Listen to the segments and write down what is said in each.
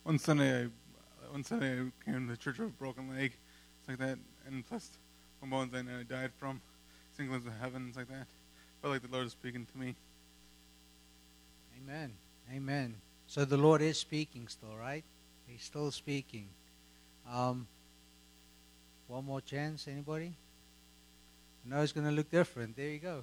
one Sunday I came to the church with a broken leg, it's like that, and plus one bones I died from, singles of heaven, it's like that. Felt like the Lord is speaking to me. Amen. Amen. So the Lord is speaking still, right? He's still speaking. One more chance, anybody? I know it's going to look different. There you go.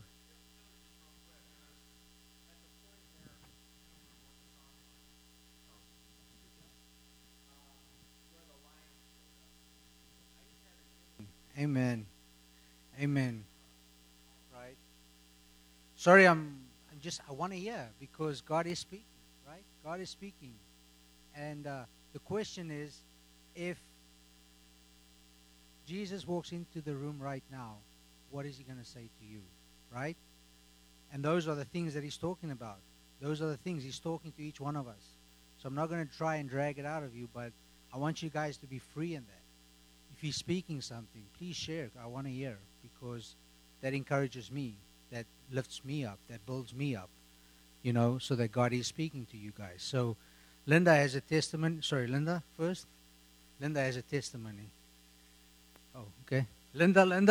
Amen. Amen. Right. Sorry, I want to hear because God is speaking, right? God is speaking. And the question is, if Jesus walks into the room right now, what is he going to say to you, right? And those are the things that he's talking about. Those are the things he's talking to each one of us. So I'm not going to try and drag it out of you, but I want you guys to be free in that. If he's speaking something, please share. I want to hear because that encourages me, that lifts me up, that builds me up, so that God is speaking to you guys. So Linda has a testimony. Sorry, Linda first. Linda has a testimony. Oh, okay. Linda. There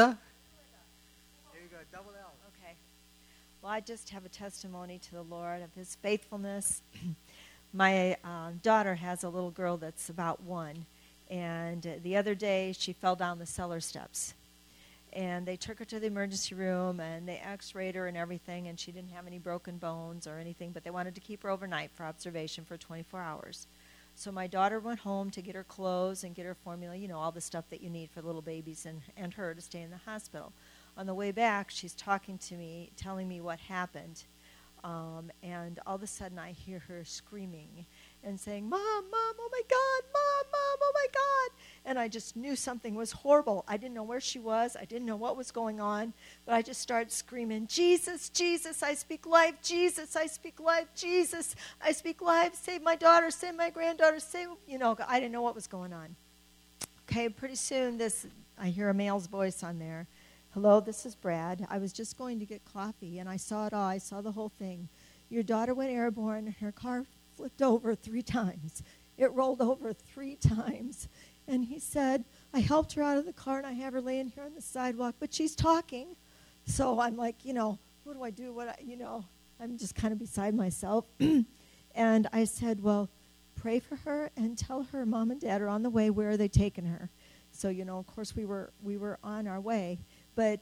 you go, double L. Okay. Well, I just have a testimony to the Lord of his faithfulness. My daughter has a little girl that's about 1. And the other day, she fell down the cellar steps. And they took her to the emergency room, and they x-rayed her and everything, and she didn't have any broken bones or anything, but they wanted to keep her overnight for observation for 24 hours. So my daughter went home to get her clothes and get her formula, all the stuff that you need for little babies and her to stay in the hospital. On the way back, she's talking to me, telling me what happened. And all of a sudden, I hear her screaming and saying, Mom, oh my God, Mom, oh my God. And I just knew something was horrible. I didn't know where she was. I didn't know what was going on. But I just started screaming, Jesus, Jesus, I speak life. Jesus, I speak life. Jesus, I speak life. Save my daughter, save my granddaughter, save, I didn't know what was going on. Okay, pretty soon I hear a male's voice on there. Hello, this is Brad. I was just going to get coffee, and I saw it all. I saw the whole thing. Your daughter went airborne, and her car flipped over 3 times. It rolled over 3 times. And he said, I helped her out of the car, and I have her laying here on the sidewalk, but she's talking. So I'm like, what do I do? I'm just kind of beside myself. And I said, well, pray for her and tell her Mom and Dad are on the way. Where are they taking her? So, of course, we were on our way. But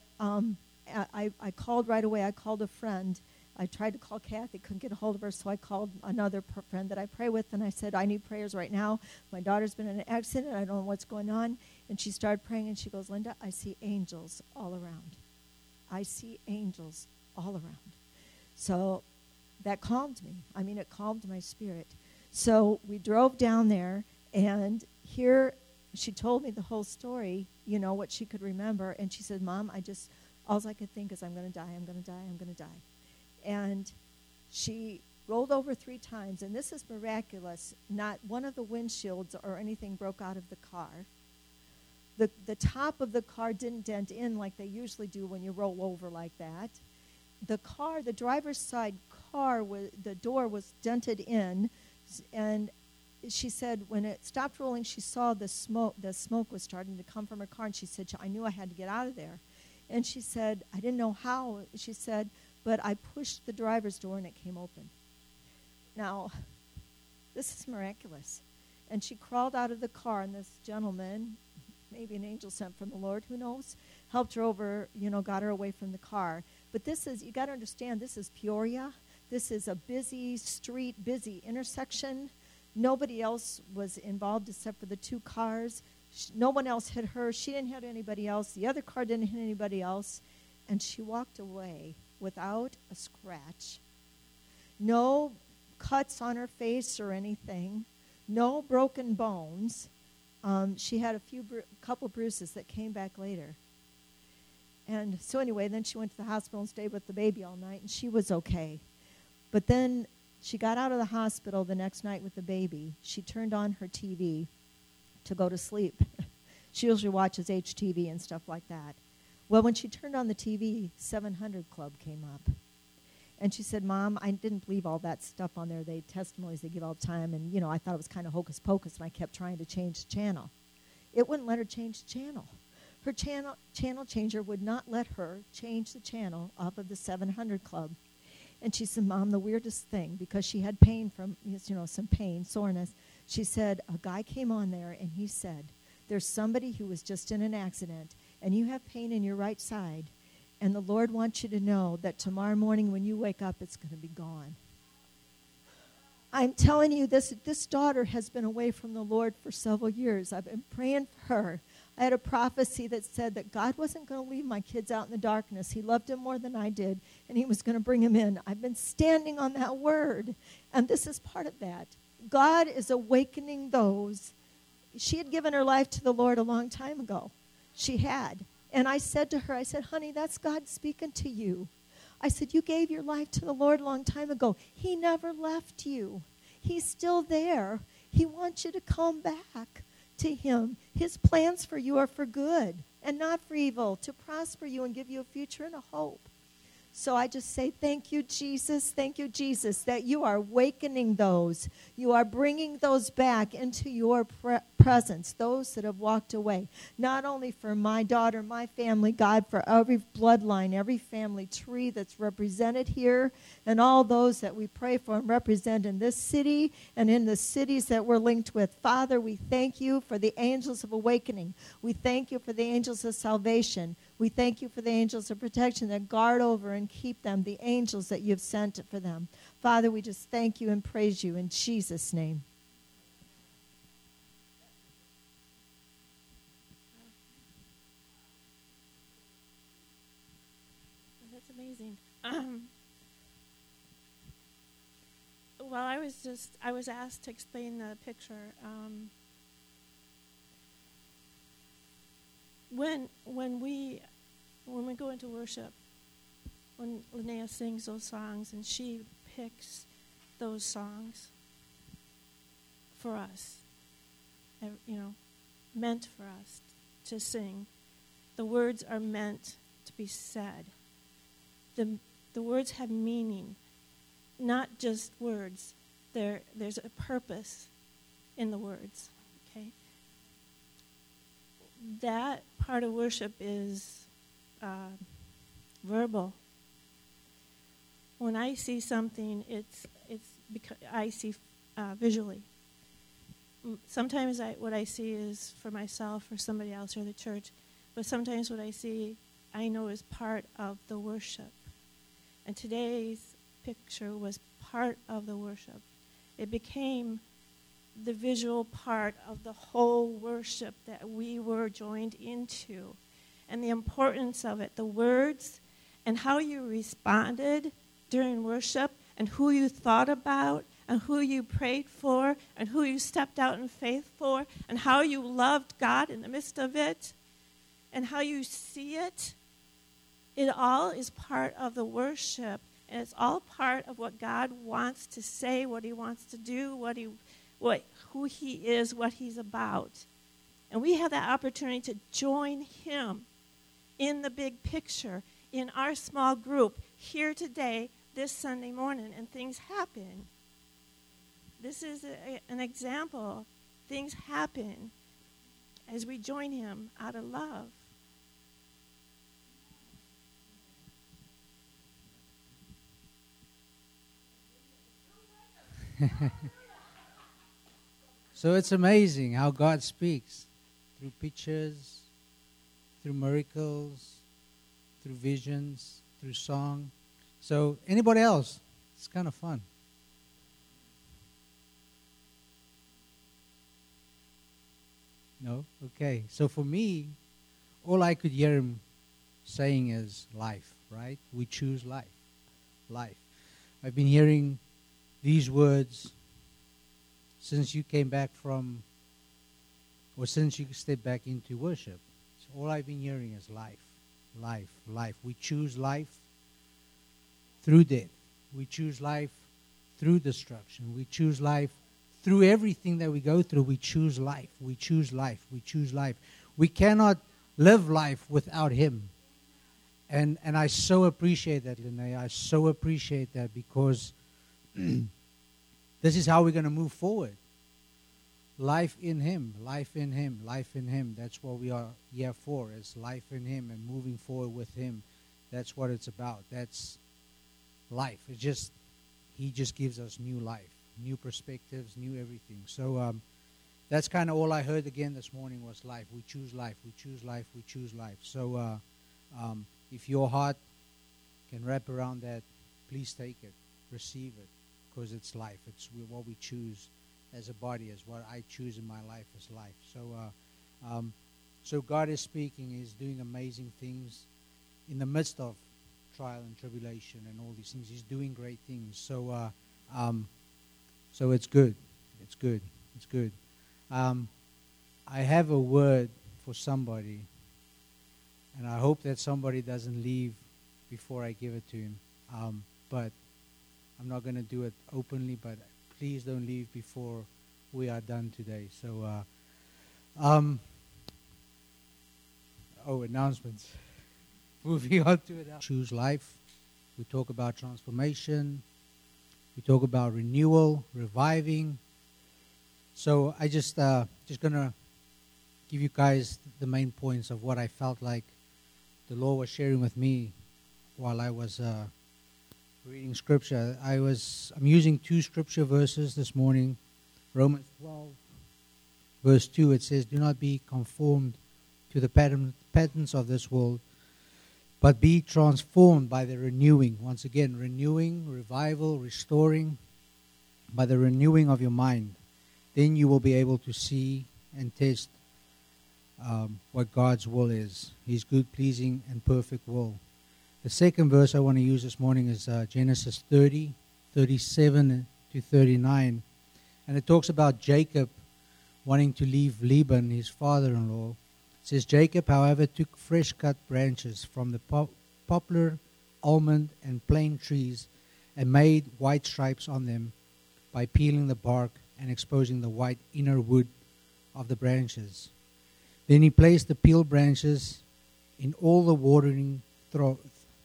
I called right away. I called a friend. I tried to call Kathy, couldn't get a hold of her, so I called another friend that I pray with, and I said, I need prayers right now. My daughter's been in an accident. I don't know what's going on. And she started praying, and she goes, Linda, I see angels all around. I see angels all around. So that calmed me. It calmed my spirit. So we drove down there, and here she told me the whole story, what she could remember. And she said, Mom, all I could think is I'm going to die, I'm going to die, I'm going to die. And she rolled over 3 times, and this is miraculous. Not one of the windshields or anything broke out of the car. The top of the car didn't dent in like they usually do when you roll over like that. The driver's side car, the door was dented in, and she said when it stopped rolling, she saw the smoke was starting to come from her car, and she said, I knew I had to get out of there. And she said, I didn't know how. She said, but I pushed the driver's door, and it came open. Now, this is miraculous. And she crawled out of the car, and this gentleman, maybe an angel sent from the Lord, who knows, helped her over, got her away from the car. But you got to understand, this is Peoria. This is a busy street, busy intersection. Nobody else was involved except for the 2 cars. No one else hit her. She didn't hit anybody else. The other car didn't hit anybody else. And she walked away without a scratch. No cuts on her face or anything. No broken bones. She had a couple bruises that came back later. And so anyway, then she went to the hospital and stayed with the baby all night, and she was okay. But then she got out of the hospital the next night with the baby. She turned on her TV to go to sleep. She usually watches HTV and stuff like that. Well, when she turned on the TV, 700 Club came up. And she said, Mom, I didn't believe all that stuff on there. Testimonies they give all the time. And, I thought it was kind of hocus pocus, and I kept trying to change the channel. It wouldn't let her change the channel. Her channel changer would not let her change the channel off of the 700 Club. And she said, Mom, the weirdest thing, because she had pain from, some pain, soreness. She said, a guy came on there, and he said, there's somebody who was just in an accident, and you have pain in your right side, and the Lord wants you to know that tomorrow morning when you wake up, it's going to be gone. I'm telling you, this daughter has been away from the Lord for several years. I've been praying for her. I had a prophecy that said that God wasn't going to leave my kids out in the darkness. He loved them more than I did, and he was going to bring them in. I've been standing on that word, and this is part of that. God is awakening those. She had given her life to the Lord a long time ago. She had. And I said to her, honey, that's God speaking to you. I said, you gave your life to the Lord a long time ago. He never left you. He's still there. He wants you to come back to him. His plans for you are for good and not for evil, to prosper you and give you a future and a hope. So I just say, thank you, Jesus, that you are awakening those. You are bringing those back into your presence, those that have walked away. Not only for my daughter, my family, God, for every bloodline, every family tree that's represented here, and all those that we pray for and represent in this city and in the cities that we're linked with. Father, we thank you for the angels of awakening. We thank you for the angels of salvation. We thank you for the angels of protection that guard over and keep them, the angels that you've sent for them. Father, we just thank you and praise you in Jesus' name. That's amazing. Well, I was asked to explain the picture. When we go into worship, when Linnea sings those songs and she picks those songs for us, meant for us to sing, the words are meant to be said. The words have meaning, not just words. There's a purpose in the words. Okay. That part of worship is verbal. When I see something, it's because I see visually. Sometimes what I see is for myself or somebody else or the church, but sometimes what I see, I know is part of the worship. And today's picture was part of the worship. It became the visual part of the whole worship that we were joined into. And the importance of it, the words and how you responded during worship and who you thought about and who you prayed for and who you stepped out in faith for and how you loved God in the midst of it and how you see it. It all is part of the worship, and it's all part of what God wants to say, what he wants to do, who he is, what he's about. And we have that opportunity to join him in the big picture, in our small group, here today, this Sunday morning, and things happen. This is an example. Things happen as we join him out of love. So it's amazing how God speaks through pictures, through miracles, through visions, through song. So anybody else? It's kind of fun. No? Okay. So for me, all I could hear him saying is life, right? We choose life. Life. I've been hearing these words since you came back from, or since you stepped back into worship. So all I've been hearing is life, life, life. We choose life through death. We choose life through destruction. We choose life through everything that we go through. We choose life. We choose life. We choose life. We cannot live life without him. And I so appreciate that, Linnea. I so appreciate that because this is how we're going to move forward. Life in Him, life in Him, life in Him. That's what we are here for, is life in Him and moving forward with Him. That's what it's about. That's life. It's just, He just gives us new life, new perspectives, new everything. So that's kind of all I heard again this morning was life. We choose life. We choose life. We choose life. So if your heart can wrap around that, please take it, receive it, because it's life. It's what we choose as a body, as what I choose in my life as life. So, so God is speaking. He's doing amazing things in the midst of trial and tribulation and all these things. He's doing great things. So, so it's good. It's good. It's good. I have a word for somebody, and I hope that somebody doesn't leave before I give it to him. But I'm not going to do it openly, but please don't leave before we are done today. So, announcements. Moving on to it. Choose life. We talk about transformation. We talk about renewal, reviving. So I just gonna give you guys the main points of what I felt like the Lord was sharing with me while I was reading scripture. I'm using 2 scripture verses this morning. Romans 12, verse 2, it says, "Do not be conformed to the patterns of this world, but be transformed by the renewing." Once again, renewing, revival, restoring, by the renewing of your mind. Then you will be able to see and test what God's will is, His good, pleasing, and perfect will. The second verse I want to use this morning is Genesis 30, 37 to 39. And it talks about Jacob wanting to leave Laban, his father-in-law. It says, "Jacob, however, took fresh-cut branches from the poplar, almond, and plane trees and made white stripes on them by peeling the bark and exposing the white inner wood of the branches. Then he placed the peeled branches in all the watering troughs.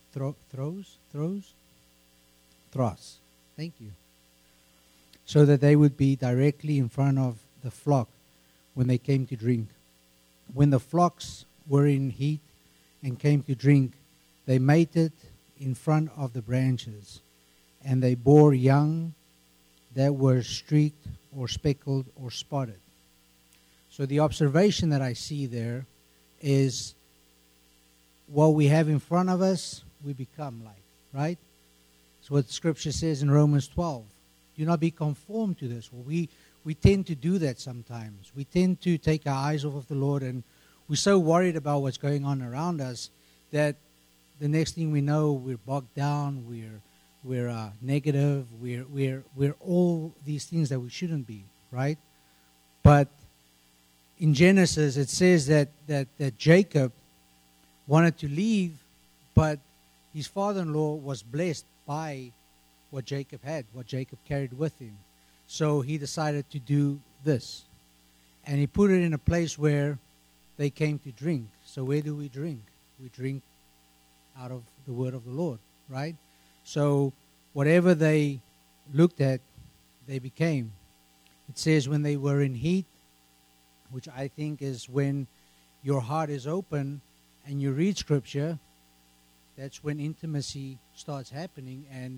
Thank you. So that they would be directly in front of the flock when they came to drink. When the flocks were in heat and came to drink, they mated in front of the branches, and they bore young that were streaked or speckled or spotted." So the observation that I see there is what we have in front of us, we become like, right? That's what Scripture says in Romans 12. Do not be conformed to this. Well, we tend to do that sometimes. We tend to take our eyes off of the Lord, and we're so worried about what's going on around us that the next thing we know, we're bogged down, we're negative, we're all these things that we shouldn't be, right? But in Genesis, it says that Jacob wanted to leave, but his father-in-law was blessed by what Jacob had, what Jacob carried with him. So he decided to do this. And he put it in a place where they came to drink. So where do we drink? We drink out of the word of the Lord, right? So whatever they looked at, they became. It says when they were in heat, which I think is when your heart is open and you read Scripture, that's when intimacy starts happening, and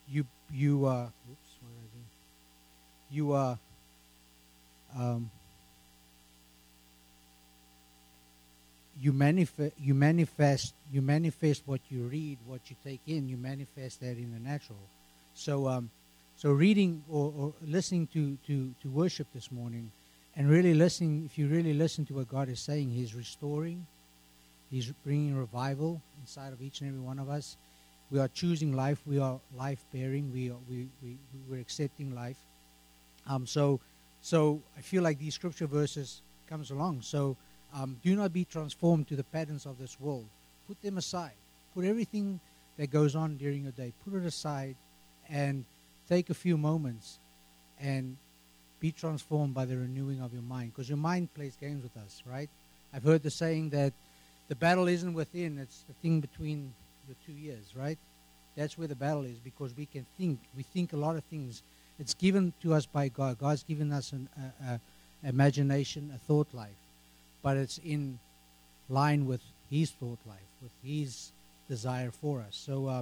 you manifest what you read, what you take in. You manifest that in the natural. So reading or listening to worship this morning, and really listening, if you really listen to what God is saying, He's restoring, He's bringing revival inside of each and every one of us. We are choosing life. We are life-bearing. We're accepting life. So I feel like these scripture verses comes along. So do not be transformed to the patterns of this world. Put them aside. Put everything that goes on during your day, put it aside, and take a few moments and be transformed by the renewing of your mind. Because your mind plays games with us, right? I've heard the saying that the battle isn't within, it's the thing between your 2 ears, right? That's where the battle is, because we can think. We think a lot of things. It's given to us by God. God's given us an imagination, a thought life. But it's in line with His thought life, with His desire for us. So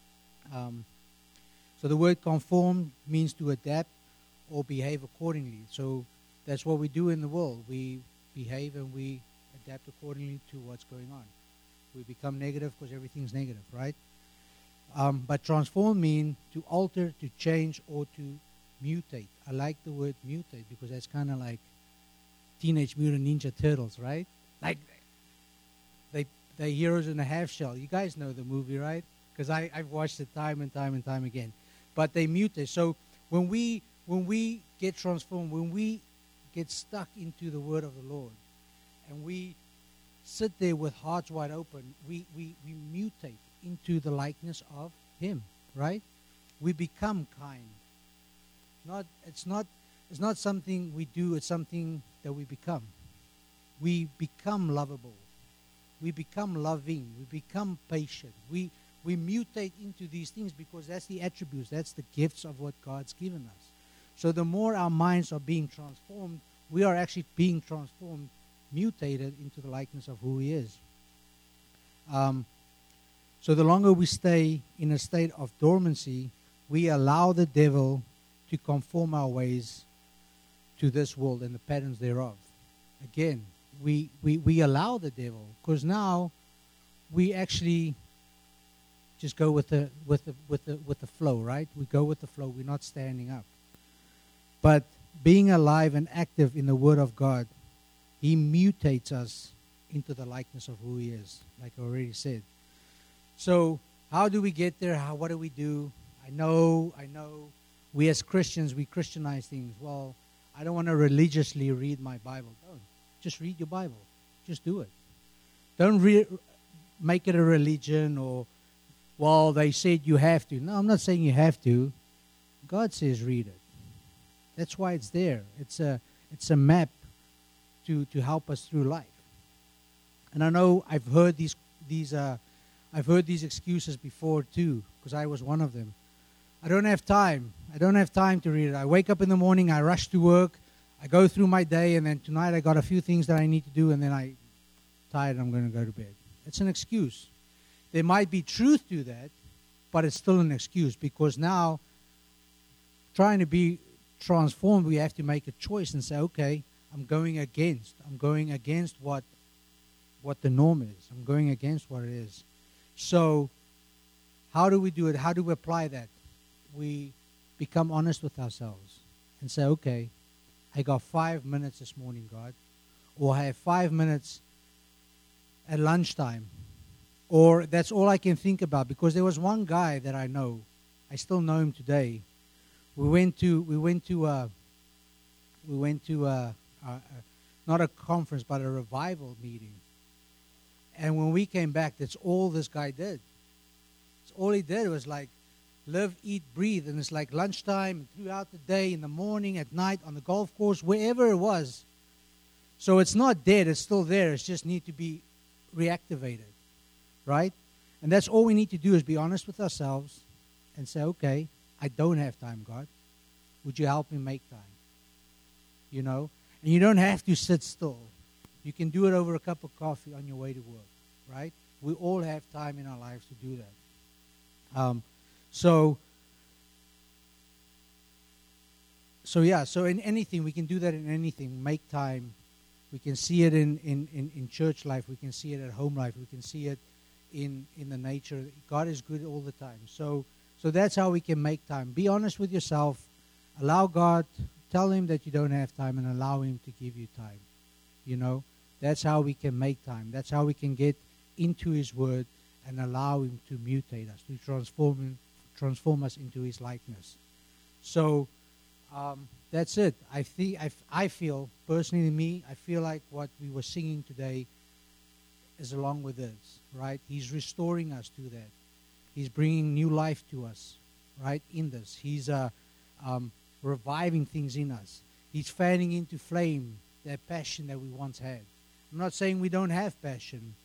the word conform means to adapt or behave accordingly. So that's what we do in the world. We behave and we adapt accordingly to what's going on. We become negative because everything's negative, right? But transform means to alter, to change, or to mutate. I like the word mutate because that's kind of like Teenage Mutant Ninja Turtles, right? Like they heroes in a half shell. You guys know the movie, right? Because I've watched it time and time and time again. But they mutate. So when we get transformed, when we get stuck into the word of the Lord, and we sit there with hearts wide open, we mutate into the likeness of Him, right? We become kind. It's not something we do, it's something that we become. We become lovable. We become loving. We become patient. We mutate into these things because that's the attributes, that's the gifts of what God's given us. So the more our minds are being transformed, we are actually being transformed, mutated into the likeness of who He is. So the longer we stay in a state of dormancy, we allow the devil to conform our ways to this world and the patterns thereof. Again, we allow the devil, because now we actually just go with the flow, right? We go with the flow. We're not standing up. But being alive and active in the Word of God, He mutates us into the likeness of who He is, like I already said. So how do we get there? What do we do? I know we as Christians, we Christianize things. Well, I don't want to religiously read my Bible. Don't. Just read your Bible. Just do it. Don't make it a religion or, well, they said you have to. No, I'm not saying you have to. God says read it. That's why it's there. It's a map to help us through life. And I know I've heard these excuses before too, because I was one of them. I don't have time. I don't have time to read it. I wake up in the morning, I rush to work, I go through my day, and then tonight I got a few things that I need to do, and then I'm tired and I'm going to go to bed. It's an excuse. There might be truth to that, but it's still an excuse, because now, trying to be transformed, we have to make a choice and say, okay, I'm going against what the norm is. I'm going against what it is. So how do we do it? How do we apply that? We become honest with ourselves and say, okay, I got 5 minutes this morning, God, or I have 5 minutes at lunchtime, or that's all I can think about. Because there was one guy that I know, I still know him today. We went to not a conference but a revival meeting, and when we came back, that's all this guy did. It's all he did was like live, eat, breathe, and it's like lunchtime, throughout the day, in the morning, at night, on the golf course, wherever it was. So it's not dead, it's still there. It just needs to be reactivated, right? And that's all we need to do, is be honest with ourselves and say, okay, I don't have time, God. Would you help me make time? You know? And you don't have to sit still. You can do it over a cup of coffee on your way to work, right? We all have time in our lives to do that. So in anything, we can do that in anything. Make time. We can see it in church life. We can see it at home life. We can see it in the nature. God is good all the time. So that's how we can make time. Be honest with yourself. Allow God, tell Him that you don't have time, and allow Him to give you time. You know, that's how we can make time. That's how we can get into His Word and allow Him to mutate us, to transform us into His likeness. So that's it. I feel, personally to me, I feel like what we were singing today is along with this, right? He's restoring us to that. He's bringing new life to us, right, in this. He's reviving things in us. He's fanning into flame that passion that we once had. I'm not saying we don't have passion,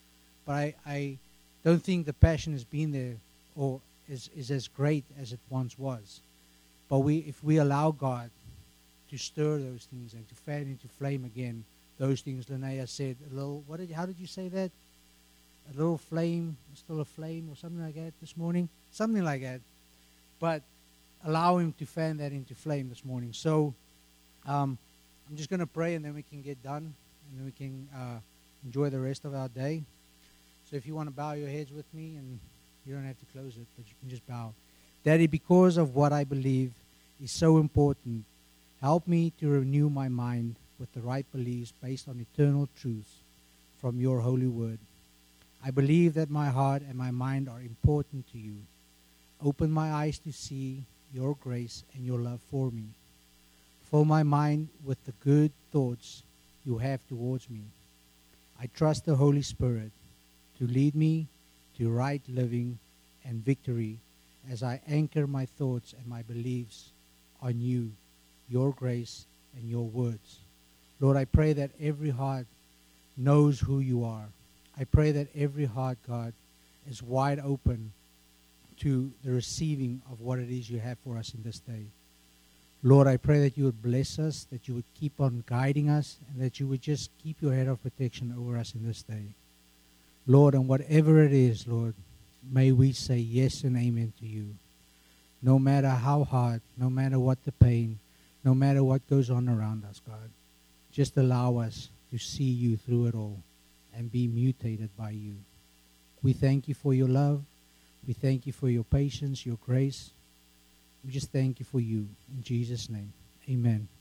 but I don't think the passion has been there or is as great as it once was. But if we allow God to stir those things and to fan into flame again, those things Linnea said, how did you say that? A little flame, still a flame or something like that this morning? Something like that. But allow him to fan that into flame this morning. So I'm just going to pray and then we can get done and then we can enjoy the rest of our day. So if you want to bow your heads with me, and you don't have to close it, but you can just bow. Daddy, because of what I believe is so important, help me to renew my mind with the right beliefs based on eternal truths from your holy word. I believe that my heart and my mind are important to you. Open my eyes to see your grace and your love for me. Fill my mind with the good thoughts you have towards me. I trust the Holy Spirit to lead me to right living and victory as I anchor my thoughts and my beliefs on you, your grace, and your words. Lord, I pray that every heart knows who you are. I pray that every heart, God, is wide open to the receiving of what it is you have for us in this day. Lord, I pray that you would bless us, that you would keep on guiding us, and that you would just keep your head of protection over us in this day. Lord, and whatever it is, Lord, may we say yes and amen to you. No matter how hard, no matter what the pain, no matter what goes on around us, God, just allow us to see you through it all and be mutated by you. We thank you for your love. We thank you for your patience, your grace. We just thank you for you. In Jesus' name, amen.